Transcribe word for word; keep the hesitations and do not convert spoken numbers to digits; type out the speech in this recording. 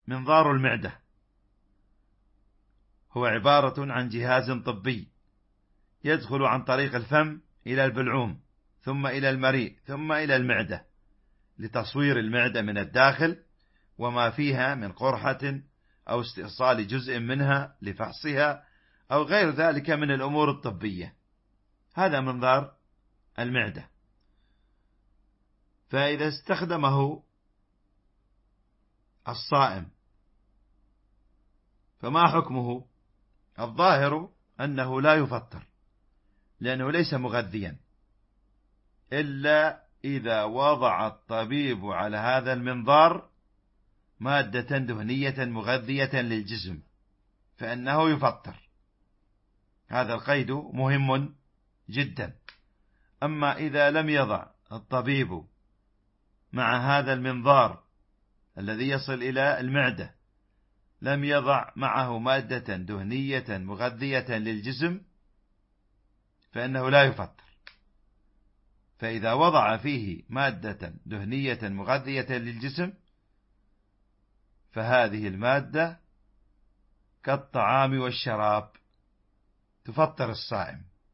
منظار المعدة هو عبارة عن جهاز طبي يدخل عن طريق الفم إلى البلعوم، ثم إلى المريء، ثم إلى المعدة، لتصوير المعدة من الداخل وما فيها من قرحة أو استئصال جزء منها لفحصها أو غير ذلك من الأمور الطبية. هذا منظار المعدة. فإذا استخدمه الصائم فما حكمه؟ الظاهر أنه لا يفطر، لأنه ليس مغذيا، إلا إذا وضع الطبيب على هذا المنظار مادة دهنية مغذية للجسم فإنه يفطر. هذا القيد مهم جدا. أما إذا لم يضع الطبيب مع هذا المنظار الذي يصل إلى المعدة، لم يضع معه مادة دهنية مغذية للجسم فإنه لا يفطر. فإذا وضع فيه مادة دهنية مغذية للجسم فهذه المادة كالطعام والشراب تفطر الصائم.